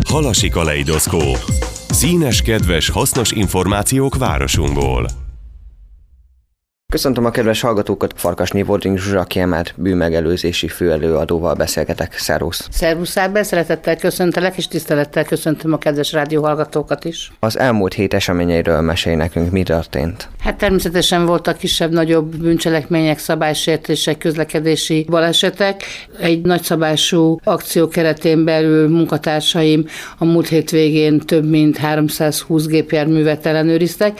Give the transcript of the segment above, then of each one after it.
Halasi kaleidoszkóp. Színes, kedves, hasznos információk városunkból. Köszöntöm a kedves hallgatókat, Farkasné Bording Zsuzsa kiemelt bűnmegelőzési főelőadóval beszélgetek. Szervusz! Szervusz Ábel, szeretettel köszöntelek, és tisztelettel köszöntöm a kedves rádióhallgatókat is. Az elmúlt hét eseményeiről mesélj nekünk, mi történt? Hát természetesen voltak kisebb-nagyobb bűncselekmények, szabálysértések, közlekedési balesetek. Egy nagyszabású akció keretén belül munkatársaim a múlt hétvégén több mint 320 gépjárművet ellenőriztek,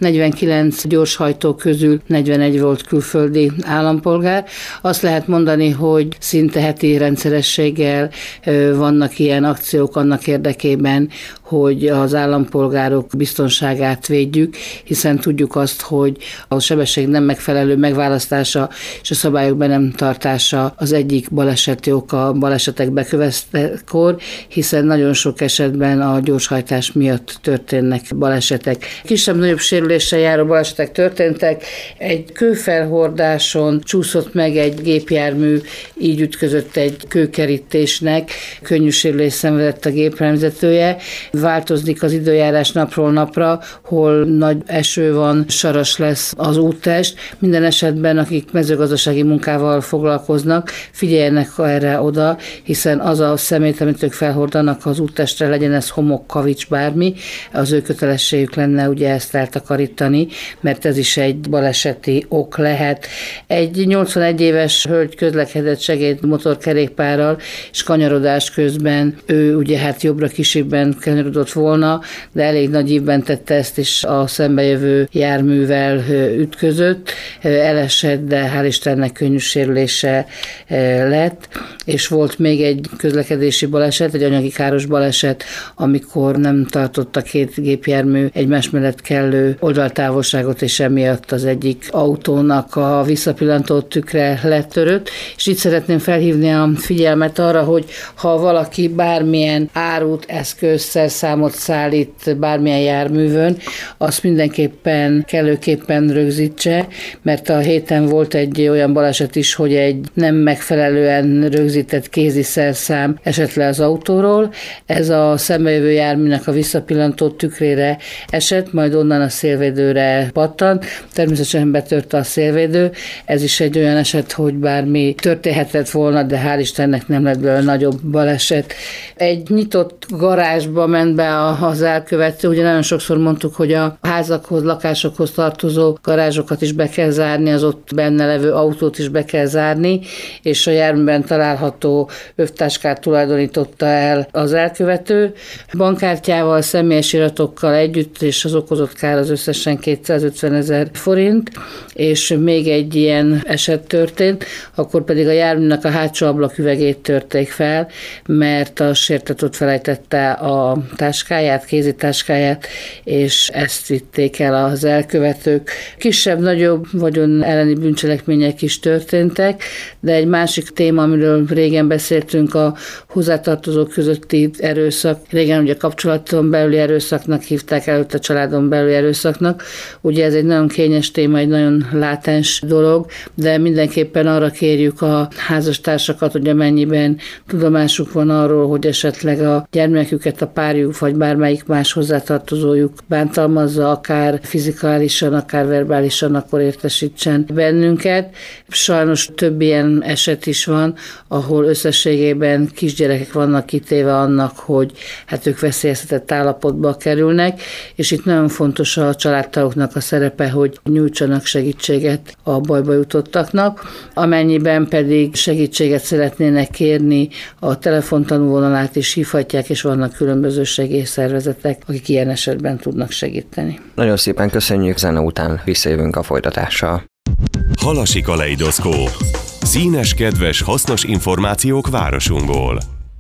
49 gyorshajtó közül 41 volt külföldi állampolgár. Azt lehet mondani, hogy szinte heti rendszerességgel vannak ilyen akciók annak érdekében, hogy az állampolgárok biztonságát védjük, hiszen tudjuk azt, hogy a sebesség nem megfelelő megválasztása és a szabályok be nem tartása az egyik baleseti oka balesetek bekövetkeztekor, hiszen nagyon sok esetben a gyorshajtás miatt történnek balesetek. Kisebb-nagyobb sérüléssel járó balesetek történtek, egy kőfelhordáson csúszott meg egy gépjármű, így ütközött egy kőkerítésnek, könnyű sérülést szenvedett a gépjárművezetője. Változik az időjárás napról napra, hol nagy eső van, saras lesz az úttest. Minden esetben, akik mezőgazdasági munkával foglalkoznak, figyeljenek erre oda, hiszen az a szemét, amit ők felhordanak az úttestre, legyen ez homok, kavics, bármi, az ő kötelességük lenne ugye ezt eltakarítani, mert ez is egy baleseti ok lehet. Egy 81 éves hölgy közlekedett segédmotorkerékpárral, és kanyarodás közben ő ugye hát jobbra kisibben kanyarodott volna, de elég nagy ívben tette ezt, és a szembejövő járművel ütközött, elesett, de hál' Istennek könnyű sérülése lett, és volt még egy közlekedési baleset, egy anyagi káros baleset, amikor nem tartott a két gépjármű egymás mellett kellő oldaltávolságot, és emiatt az egyik autónak a visszapillantó tükre letörött, és itt szeretném felhívni a figyelmet arra, hogy ha valaki bármilyen árut, eszköz, szerszámot szállít bármilyen járművön, azt mindenképpen kellőképpen rögzítse, mert a héten volt egy olyan baleset is, hogy egy nem megfelelően rögzített kézi szerszám esett le az autóról. Ez a szembejövő járműnek a visszapillantó tükrére esett, majd onnan a szélvédőre pattant. Természetesen betörte a szélvédő. Ez is egy olyan eset, hogy bármi történhetett volna, de hál' Istennek nem lett belőle nagyobb baleset. Egy nyitott garázsba ment be az elkövető. Ugye nagyon sokszor mondtuk, hogy a házakhoz, lakásokhoz tartozó garázsokat is be kell zárni, az ott benne levő autót is be kell zárni, és a járműben található övtáskát tulajdonította el az elkövető. Bankkártyával, személyes iratokkal együtt, és az okozott kár az összesen 250 000 forint, és még egy ilyen eset történt, akkor pedig a járműnek a hátsó ablaküvegét törték fel, mert a sértett ott felejtette a táskáját, kézitáskáját, és ezt vitték el az elkövetők. Kisebb-nagyobb vagyon elleni bűncselekmények is történtek, de egy másik téma, amiről régen beszéltünk, a hozzátartozók közötti erőszak. Régen ugye kapcsolaton belüli erőszaknak hívták, előtte családon belüli erőszaknak. Ugye ez egy nagyon kényes téma, egy nagyon látens dolog, de mindenképpen arra kérjük a házastársakat, hogy amennyiben tudomásuk van arról, hogy esetleg a gyermeküket a párjuk vagy bármelyik más hozzátartozójuk bántalmazza, akár fizikálisan, akár verbálisan, akkor értesítsen bennünket. Sajnos több ilyen eset is van, ahol összességében kisgyerekek vannak kitéve annak, hogy hát ők veszélyeztetett állapotba kerülnek, és itt nagyon fontos a családtagoknak a szerepe, hogy nyújtsanak segítséget a bajba jutottaknak. Amennyiben pedig segítséget szeretnének kérni, a telefontanúvonalát is hívhatják, és vannak különböző segélyszervezetek, akik ilyen esetben tudnak segíteni. Nagyon szépen köszönjük, zene után visszajövünk a folytatással. Halasi kaleidoszkóp. Színes, kedves, hasznos információk városunkból.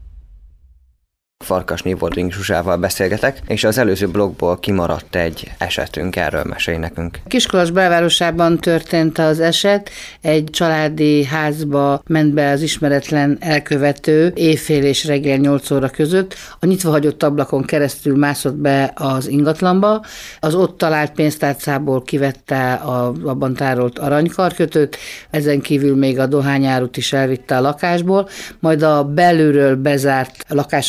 Farkasné Bording Zsuzsával beszélgetek, és az előző blogból kimaradt egy esetünk, erről mesélj nekünk. Kiskolozs belvárosában történt az eset, egy családi házba ment be az ismeretlen elkövető éjfél és reggel 8 óra között, a nyitva hagyott ablakon keresztül mászott be az ingatlanba, az ott talált pénztárcából kivette abban tárolt aranykarkötőt, ezen kívül még a dohányárut is elvitte a lakásból, majd a belülről bezárt lakásajtót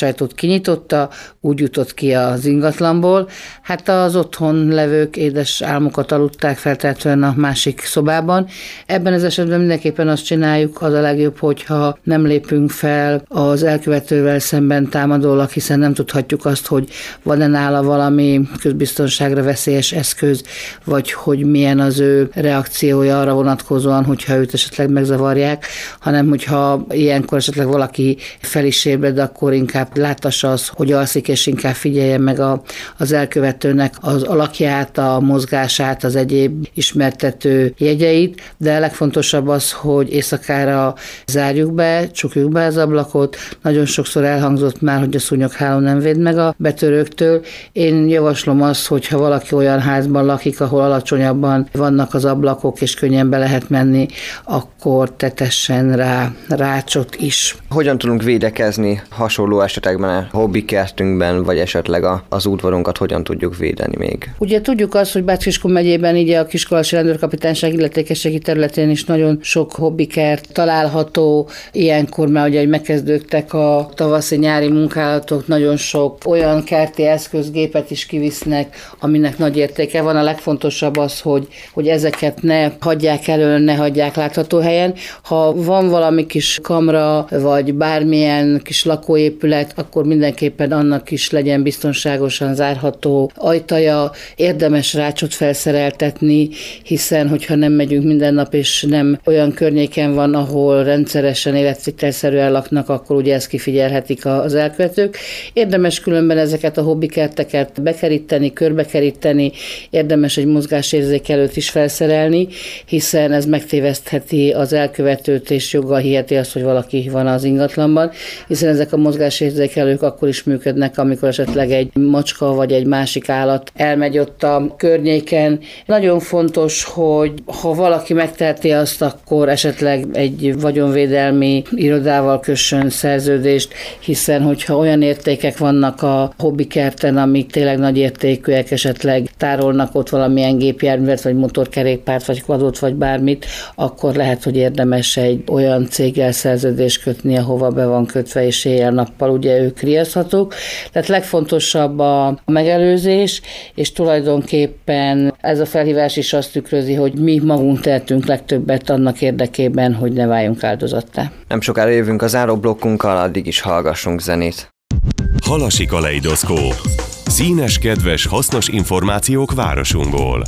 kinyitotta, úgy jutott ki az ingatlanból. Hát az otthon levők édes álmokat aludták feltétlenül a másik szobában. Ebben az esetben mindenképpen azt csináljuk, az a legjobb, hogyha nem lépünk fel az elkövetővel szemben támadólag, hiszen nem tudhatjuk azt, hogy van-e nála valami közbiztonságra veszélyes eszköz, vagy hogy milyen az ő reakciója arra vonatkozóan, hogyha őt esetleg megzavarják, hanem hogyha ilyenkor esetleg valaki fel is ébred, akkor inkább látassa azt, hogy alszik, és inkább figyelje meg az elkövetőnek az alakját, a mozgását, az egyéb ismertető jegyeit, de a legfontosabb az, hogy éjszakára zárjuk be, csukjuk be az ablakot. Nagyon sokszor elhangzott már, hogy a szúnyogháló nem véd meg a betörőktől. Én javaslom azt, hogy ha valaki olyan házban lakik, ahol alacsonyabban vannak az ablakok, és könnyen be lehet menni, akkor tetessen rá rácsot is. Hogyan tudunk védekezni hasonló esetekben a hobbikertünkben, vagy esetleg az udvarunkat hogyan tudjuk védeni még? Ugye tudjuk azt, hogy Bács-Kiskun megyében így a Kiskolasi Rendőrkapitányság illetékességi területén is nagyon sok hobbikert található. Ilyenkor már ugye megkezdődtek a tavaszi-nyári munkálatok, nagyon sok olyan kerti eszközgépet is kivisznek, aminek nagy értéke van. A legfontosabb az, hogy ezeket ne hagyják elő, ne hagyják látható helyen. Ha van valami kis kamra, vagy bármilyen kis lakóépület, akkor mindenképpen annak is legyen biztonságosan zárható ajtaja. Érdemes rácsot felszereltetni, hiszen hogyha nem megyünk minden nap, és nem olyan környéken van, ahol rendszeresen életvitelszerűen laknak, akkor ugye ezt kifigyelhetik az elkövetők. Érdemes különben ezeket a hobbikerteket bekeríteni, körbekeríteni, érdemes egy mozgásérzékelőt is felszerelni, hiszen ez megtévesztheti az elkövetőt, és joggal hiheti azt, hogy valaki van az ingatlanban, hiszen ezek a mozgásérzékelők akkor is működnek, amikor esetleg egy macska vagy egy másik állat elmegy ott a környéken. Nagyon fontos, hogy ha valaki megteheti azt, akkor esetleg egy vagyonvédelmi irodával kössön szerződést, hiszen hogyha olyan értékek vannak a hobbikerten, amik tényleg nagy értékűek, esetleg tárolnak ott valamilyen gépjárművet, vagy motorkerékpárt, vagy kvadot, vagy bármit, akkor lehet, hogy érdemes egy olyan céggel szerződést kötni, ahova be van kötve, és éjjel-nappal ugye ők riaszthatók. Tehát legfontosabb a megelőzés, és tulajdonképpen ez a felhívás is azt tükrözi, hogy mi magunk tehetünk legtöbbet annak érdekében, hogy ne váljunk áldozattá. Nem sokára jövünk a záróblokkunkkal, addig is hallgassunk zenét. Halasi kaleidoszkóp. Színes, kedves, hasznos információk városunkból.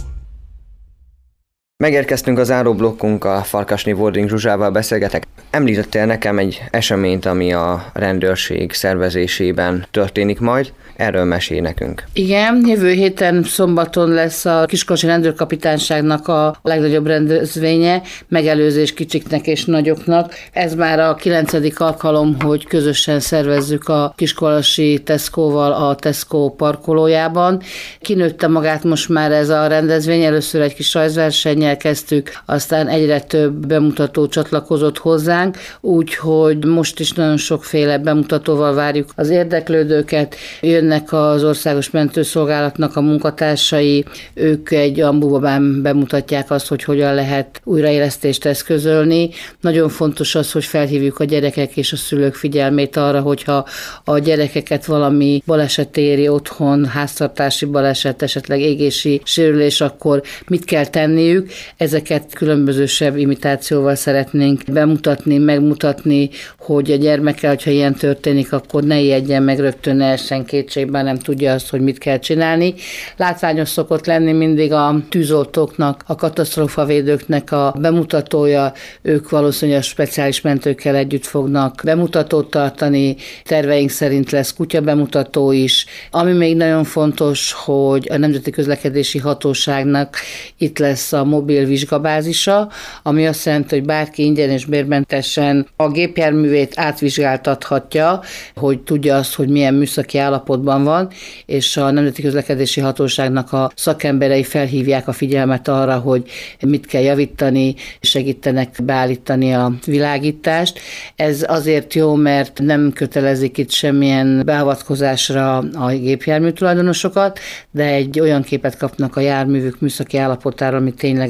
Megérkeztünk a záróblokkunkkal, Farkasné Wording Zsuzsával beszélgetek. Említettél nekem egy eseményt, ami a rendőrség szervezésében történik majd. Erről mesélj nekünk. Igen, jövő héten szombaton lesz a Kiskolasi Rendőrkapitányságnak a legnagyobb rendezvénye, megelőzés kicsiknek és nagyoknak. Ez már a 9. alkalom, hogy közösen szervezzük a kiskolasi Tesco-val a Tesco parkolójában. Kinőtte magát most már ez a rendezvény, először egy kis rajzversennyel kezdtük, aztán egyre több bemutató csatlakozott hozzánk, úgyhogy most is nagyon sokféle bemutatóval várjuk az érdeklődőket. Jönnek az Országos Mentőszolgálatnak a munkatársai, ők egy ambubabán bemutatják azt, hogy hogyan lehet újraélesztést eszközölni. Nagyon fontos az, hogy felhívjuk a gyerekek és a szülők figyelmét arra, hogyha a gyerekeket valami baleset éri otthon, háztartási baleset, esetleg égési sérülés, akkor mit kell tenniük. Ezeket különbözősebb imitációval szeretnénk bemutatni, megmutatni, hogy a gyermekkel, hogyha ilyen történik, akkor ne ijedjen meg, rögtön ne essen kétségben, nem tudja azt, hogy mit kell csinálni. Látványos szokott lenni mindig a tűzoltóknak, a katasztrófavédőknek a bemutatója, ők valószínűleg speciális mentőkkel együtt fognak bemutatót tartani, terveink szerint lesz kutya bemutató is. Ami még nagyon fontos, hogy a Nemzeti Közlekedési Hatóságnak itt lesz a mobil vizsgabázisa, ami azt jelenti, hogy bárki ingyen és bérmentesen a gépjárművét átvizsgáltathatja, hogy tudja azt, hogy milyen műszaki állapotban van, és a Nemzeti Közlekedési Hatóságnak a szakemberei felhívják a figyelmet arra, hogy mit kell javítani, segítenek beállítani a világítást. Ez azért jó, mert nem kötelezik itt semmilyen beavatkozásra a gépjármű tulajdonosokat, de egy olyan képet kapnak a járművük műszaki állapotáról, ami tényleg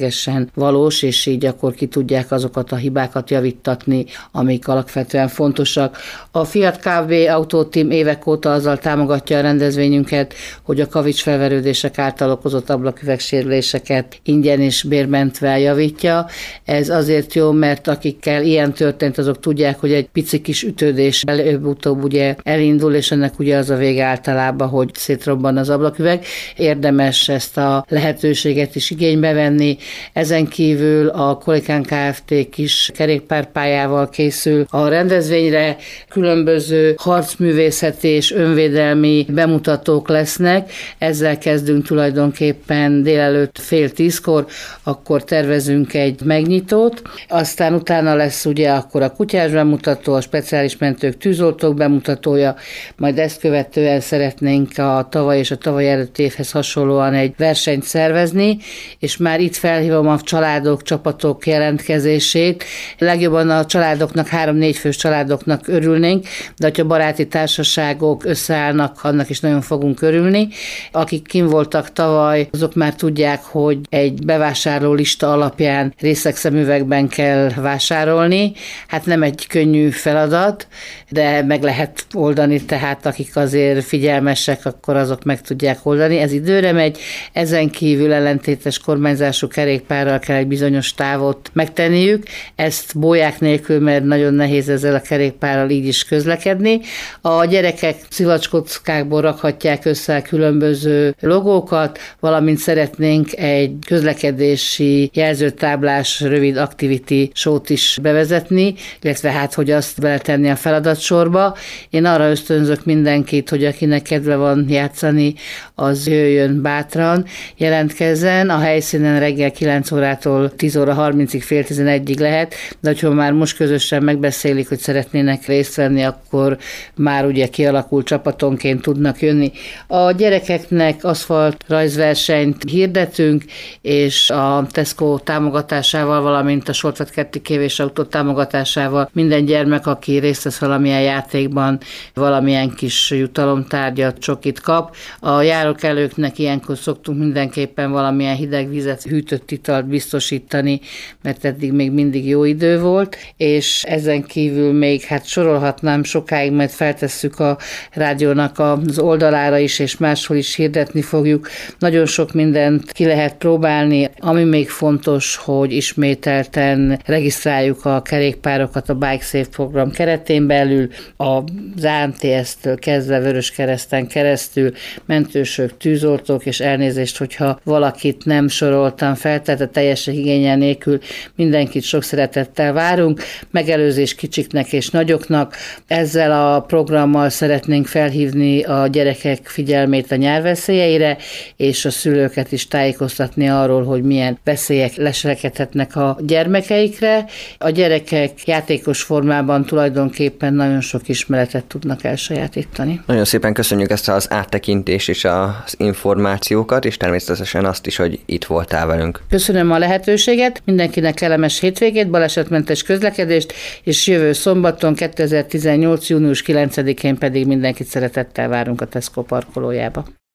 ténylegesen valós, és így akkor ki tudják azokat a hibákat javítatni, amik alapvetően fontosak. A Fiat Kb. Autóteam évek óta azzal támogatja a rendezvényünket, hogy a kavicsfelverődések által okozott ablaküvegsérüléseket ingyen és bérmentve javítja. Ez azért jó, mert akikkel ilyen történt, azok tudják, hogy egy pici kis ütődés előbb-utóbb ugye elindul, és ennek ugye az a vége általában, hogy szétrobban az ablaküveg. Érdemes ezt a lehetőséget is igénybe venni. Ezen kívül a Kolikán Kft. Kis kerékpárpályával készül a rendezvényre, különböző harcművészeti és önvédelmi bemutatók lesznek. Ezzel kezdünk tulajdonképpen délelőtt 9:30, akkor tervezünk egy megnyitót, aztán utána lesz ugye akkor a kutyás bemutató, a speciális mentők, tűzoltók bemutatója, majd ezt követően szeretnénk a tavaly és a tavaly előtti évhez hasonlóan egy versenyt szervezni, és már itt felhívom a családok, csapatok jelentkezését. Legjobban a családoknak, 3-4 fős családoknak örülnénk, de ha baráti társaságok összeállnak, annak is nagyon fogunk örülni. Akik kint voltak tavaly, azok már tudják, hogy egy bevásárló lista alapján részegszemüvegben kell vásárolni. Hát nem egy könnyű feladat, de meg lehet oldani, tehát akik azért figyelmesek, akkor azok meg tudják oldani. Ez időre megy, ezen kívül ellentétes kormányzású kerékpárral kell egy bizonyos távot megtenniük. Ezt bóják nélkül, mert nagyon nehéz ezzel a kerékpárral így is közlekedni. A gyerekek szivacskockákból rakhatják össze különböző logókat, valamint szeretnénk egy közlekedési jelzőtáblás rövid activity show-t is bevezetni, illetve hát, hogy azt beletenni a feladatsorba. Én arra ösztönzök mindenkit, hogy akinek kedve van játszani, az jöjjön bátran, jelentkezzen. A helyszínen reggel 9 órától 10:30-ig, fél 11-ig lehet, de ha már most közösen megbeszélik, hogy szeretnének részt venni, akkor már ugye kialakult csapatonként tudnak jönni. A gyerekeknek aszfalt rajzversenyt hirdetünk, és a Tesco támogatásával, valamint a Sortvet Kerti Kévésautó támogatásával minden gyermek, aki részt vesz valamilyen játékban, valamilyen kis jutalomtárgyat, csokit kap. A járókelőknek ilyenkor szoktunk mindenképpen valamilyen hideg vizet, hűtött italt biztosítani, mert eddig még mindig jó idő volt, és ezen kívül még hát sorolhatnám sokáig, mert feltesszük a rádiónak az oldalára is, és máshol is hirdetni fogjuk. Nagyon sok mindent ki lehet próbálni. Ami még fontos, hogy ismételten regisztráljuk a kerékpárokat a Bike Safe program keretén belül, az AMTS-től kezdve Vöröskereszten keresztül, mentősök, tűzoltók, és elnézést, hogyha valakit nem soroltam fel, tehát a teljes igényel nélkül mindenkit sok szeretettel várunk, megelőzés kicsiknek és nagyoknak. Ezzel a programmal szeretnénk felhívni a gyerekek figyelmét a nyárveszélyeire, és a szülőket is tájékoztatni arról, hogy milyen veszélyek leselkedhetnek a gyermekeikre. A gyerekek játékos formában tulajdonképpen nagyon sok ismeretet tudnak elsajátítani. Nagyon szépen köszönjük ezt az áttekintést és az információkat, és természetesen azt is, hogy itt voltál velünk. Köszönöm a lehetőséget, mindenkinek kellemes hétvégét, balesetmentes közlekedést, és jövő szombaton 2018. június 9-én pedig mindenkit szeretettel várunk a Tesco parkolójába.